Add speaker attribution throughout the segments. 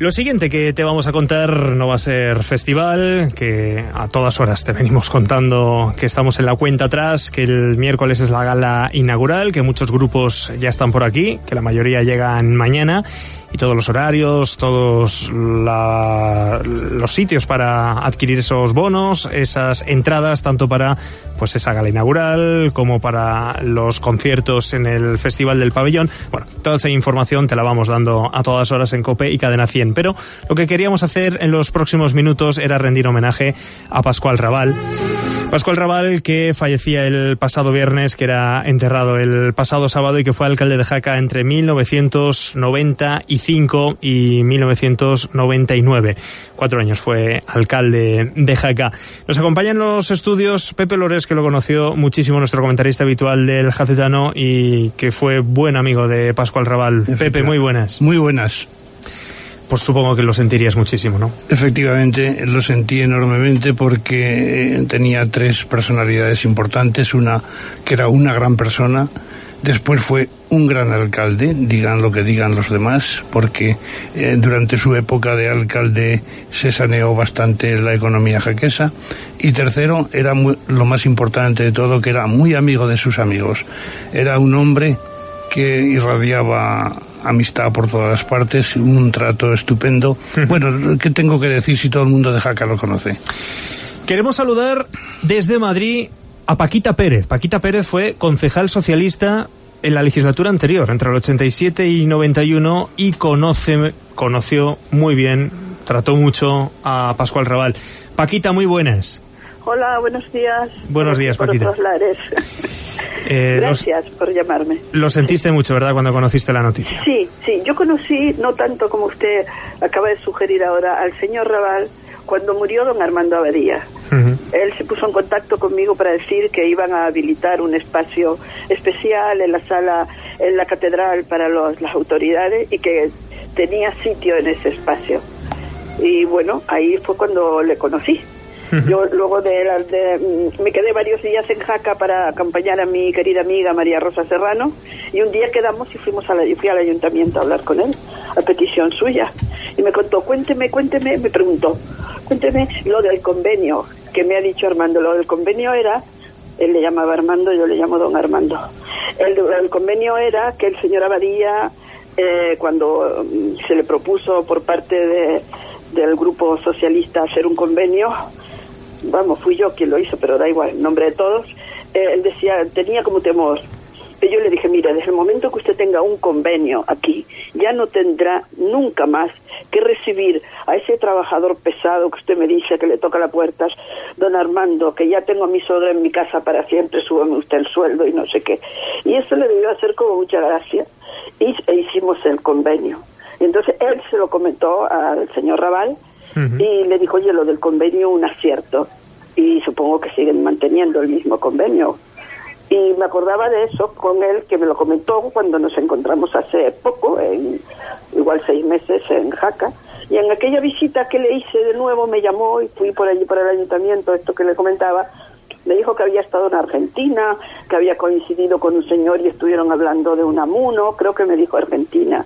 Speaker 1: Lo siguiente que te vamos a contar no va a ser festival, que a todas horas te venimos contando que estamos en la cuenta atrás, que el miércoles es la gala inaugural, que muchos grupos ya están por aquí, que la mayoría llegan mañana, y todos los horarios, todos los sitios para adquirir esos bonos, esas entradas, tanto para pues esa gala inaugural como para los conciertos en el Festival del Pabellón. Bueno, toda esa información te la vamos dando a todas horas en COPE y Cadena 100. Pero lo que queríamos hacer en los próximos minutos era rendir homenaje a Pascual Rabal. Pascual Rabal, que fallecía el pasado viernes, que era enterrado el pasado sábado y que fue alcalde de Jaca entre 1995 y 1999. 4 años fue alcalde de Jaca. Nos acompaña en los estudios Pepe Lores, que lo conoció muchísimo, nuestro comentarista habitual del Jacetano y que fue buen amigo de Pascual Rabal. Pepe, muy buenas.
Speaker 2: Muy buenas.
Speaker 1: Pues supongo que lo sentirías muchísimo, ¿no?
Speaker 2: Efectivamente, lo sentí enormemente porque tenía 3 personalidades importantes. Una que era una gran persona, después fue un gran alcalde, digan lo que digan los demás, porque durante su época de alcalde se saneó bastante la economía jaquesa. Y tercero, era lo más importante de todo, que era muy amigo de sus amigos. Era un hombre que irradiaba amistad por todas las partes, un trato estupendo. Bueno, ¿qué tengo que decir si todo el mundo de Jaca lo conoce?
Speaker 1: Queremos saludar desde Madrid a Paquita Pérez. Paquita Pérez fue concejal socialista en la legislatura anterior, entre el 87 y 91, y conoció muy bien, trató mucho a Pascual Rabal. Paquita, muy buenas.
Speaker 3: Hola, buenos días.
Speaker 1: Buenos días, Paquita.
Speaker 3: Por otros lares. Gracias por llamarme.
Speaker 1: Lo sentiste mucho, ¿verdad?, cuando conociste la noticia.
Speaker 3: Sí, yo conocí, no tanto como usted acaba de sugerir ahora, al señor Rabal cuando murió don Armando Abadía. Él se puso en contacto conmigo para decir que iban a habilitar un espacio especial en la sala, en la catedral para las autoridades y que tenía sitio en ese espacio. Y bueno, ahí fue cuando le conocí. Yo luego me quedé varios días en Jaca para acompañar a mi querida amiga María Rosa Serrano, y un día quedamos y fui al ayuntamiento a hablar con él a petición suya, y me contó, cuénteme, me preguntó, cuénteme lo del convenio que me ha dicho Armando. Lo del convenio era, él le llamaba Armando, yo le llamo don Armando. El convenio era que el señor Abadía, cuando se le propuso por parte del grupo socialista hacer un convenio, vamos, fui yo quien lo hizo, pero da igual, en nombre de todos, él decía, tenía como temor. Y yo le dije, mira, desde el momento que usted tenga un convenio aquí, ya no tendrá nunca más que recibir a ese trabajador pesado que usted me dice que le toca las puertas, don Armando, que ya tengo a mi suegra en mi casa para siempre, súbame usted el sueldo y no sé qué. Y eso le debió hacer como mucha gracia, e hicimos el convenio. Y entonces él se lo comentó al señor Rabal, y le dijo, oye, lo del convenio, un acierto, y supongo que siguen manteniendo el mismo convenio. Y me acordaba de eso con él, que me lo comentó cuando nos encontramos hace poco, igual 6 meses en Jaca, y en aquella visita que le hice de nuevo me llamó y fui por allí por el ayuntamiento, esto que le comentaba, me dijo que había estado en Argentina, que había coincidido con un señor y estuvieron hablando de Unamuno, creo que me dijo Argentina,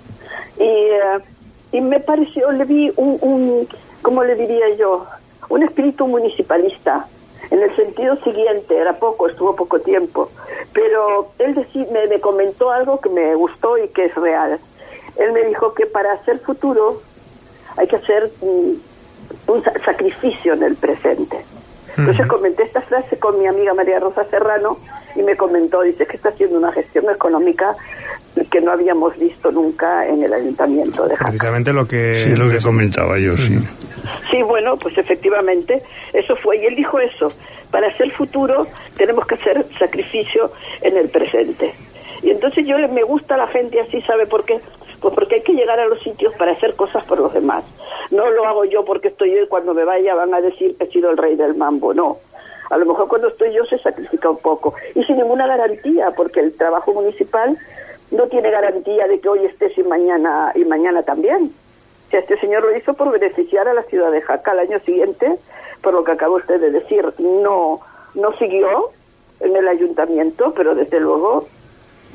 Speaker 3: y me pareció, le vi ¿cómo le diría yo? Un espíritu municipalista, en el sentido siguiente, estuvo poco tiempo, pero él me comentó algo que me gustó y que es real. Él me dijo que para hacer futuro hay que hacer un sacrificio en el presente. Entonces comenté esta frase con mi amiga María Rosa Serrano y me comentó, dice que está haciendo una gestión económica que no habíamos visto nunca en el ayuntamiento de Jaca.
Speaker 1: Precisamente lo que...
Speaker 2: Sí, lo que comentaba yo, sí.
Speaker 3: Sí, bueno, pues efectivamente, eso fue, y él dijo eso, para hacer futuro tenemos que hacer sacrificio en el presente. Y entonces me gusta la gente así, ¿sabe por qué? Pues porque hay que llegar a los sitios para hacer cosas por los demás. No lo hago yo porque estoy yo y cuando me vaya van a decir que he sido el rey del mambo, no. A lo mejor cuando estoy yo se sacrifica un poco. Y sin ninguna garantía, porque el trabajo municipal no tiene garantía de que hoy estés y mañana también. O sea, este señor lo hizo por beneficiar a la ciudad de Jaca. Al año siguiente, por lo que acaba usted de decir, no siguió en el ayuntamiento, pero desde luego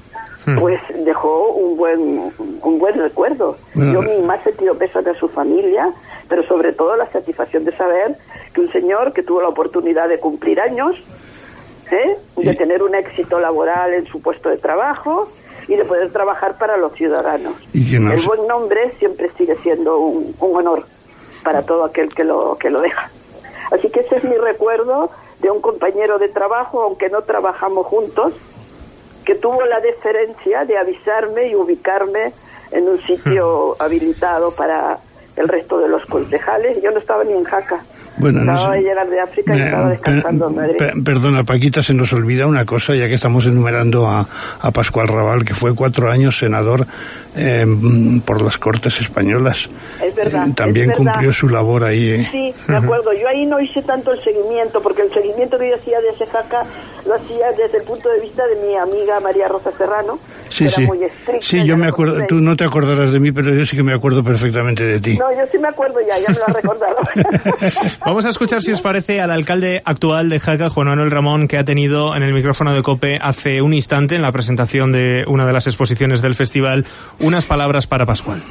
Speaker 3: pues dejó un buen recuerdo. Yo mi más sentido pésame a su familia, pero sobre todo la satisfacción de saber que un señor que tuvo la oportunidad de cumplir años, de tener un éxito laboral en su puesto de trabajo y de poder trabajar para los ciudadanos. El buen nombre siempre sigue siendo un honor para todo aquel que lo deja. Así que ese es mi recuerdo de un compañero de trabajo, aunque no trabajamos juntos, que tuvo la deferencia de avisarme y ubicarme en un sitio habilitado para el resto de los concejales. Yo no estaba ni en Jaca.
Speaker 2: Bueno,
Speaker 3: acababa de llegar de África y estaba descansando en Madrid.
Speaker 2: Perdona, Paquita, se nos olvida una cosa, ya que estamos enumerando a Pascual Rabal, que fue 4 años senador por las Cortes Españolas.
Speaker 3: Es verdad.
Speaker 2: También cumplió su labor ahí.
Speaker 3: Sí, me acuerdo. Yo ahí no hice tanto el seguimiento, porque el seguimiento que yo hacía desde Jaca lo hacía desde el punto de vista de mi amiga María Rosa Serrano.
Speaker 2: Sí, sí. Muy estricta, sí, yo me acuerdo. Tú no te acordarás de mí, pero yo sí que me acuerdo perfectamente de ti.
Speaker 3: No, yo sí me acuerdo ya me lo has recordado.
Speaker 1: Vamos a escuchar, si os parece, al alcalde actual de Jaca, Juan Manuel Ramón, que ha tenido en el micrófono de COPE hace un instante, en la presentación de una de las exposiciones del festival, unas palabras para Pascual.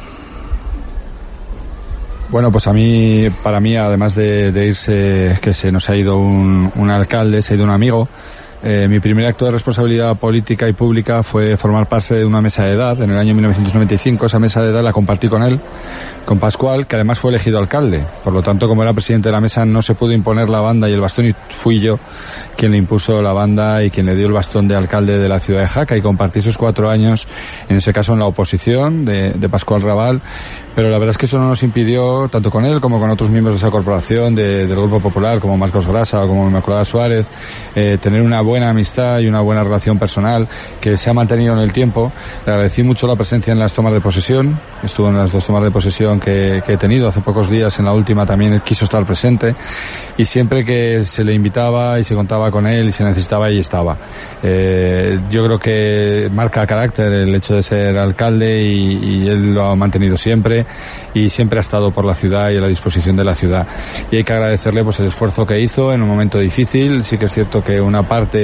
Speaker 4: Bueno, pues para mí, además de irse, que se nos ha ido un alcalde, se ha ido un amigo. Mi primer acto de responsabilidad política y pública fue formar parte de una mesa de edad en el año 1995. Esa mesa de edad la compartí con él, con Pascual, que además fue elegido alcalde. Por lo tanto, como era presidente de la mesa, no se pudo imponer la banda y el bastón, y fui yo quien le impuso la banda y quien le dio el bastón de alcalde de la ciudad de Jaca, y compartí esos 4 años, en ese caso en la oposición de Pascual Rabal. Pero la verdad es que eso no nos impidió, tanto con él como con otros miembros de esa corporación, del Grupo Popular, como Marcos Grasa o como Inmaculada Suárez, tener una buena amistad y una buena relación personal que se ha mantenido en el tiempo. Le agradecí mucho la presencia en las tomas de posesión. Estuvo en las 2 tomas de posesión que he tenido hace pocos días. En la última también quiso estar presente, y siempre que se le invitaba y se contaba con él y se necesitaba, ahí estaba. Yo creo que marca carácter el hecho de ser alcalde, y él lo ha mantenido siempre, y siempre ha estado por la ciudad y a la disposición de la ciudad, y hay que agradecerle pues el esfuerzo que hizo en un momento difícil. Sí que es cierto que una parte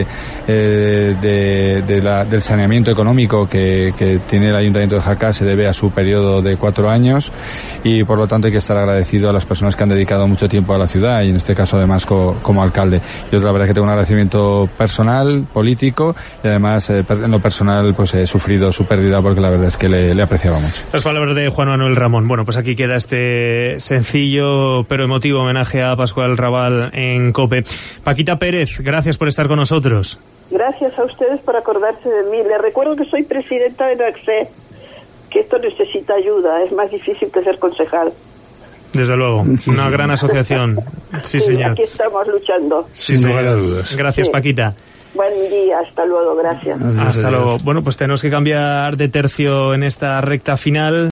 Speaker 4: del saneamiento económico que tiene el Ayuntamiento de Jaca se debe a su periodo de 4 años, y por lo tanto hay que estar agradecido a las personas que han dedicado mucho tiempo a la ciudad, y en este caso además como alcalde. Yo la verdad que tengo un agradecimiento personal, político, y además en lo personal pues he sufrido su pérdida, porque la verdad es que le apreciaba mucho.
Speaker 1: Las palabras de Juan Manuel Ramón. Bueno, pues aquí queda este sencillo pero emotivo homenaje a Pascual Rabal en COPE. Paquita Pérez, gracias por estar con nosotros.
Speaker 3: Gracias a ustedes por acordarse de mí. Les recuerdo que soy presidenta de la ACSE, que esto necesita ayuda, es más difícil que ser concejal.
Speaker 1: Desde luego, una gran asociación. Sí, señor.
Speaker 3: Aquí estamos luchando.
Speaker 2: Sí, sin lugar a dudas.
Speaker 1: Gracias, Paquita.
Speaker 3: Buen día, hasta luego, gracias.
Speaker 1: Hasta luego. Bueno, pues tenemos que cambiar de tercio en esta recta final.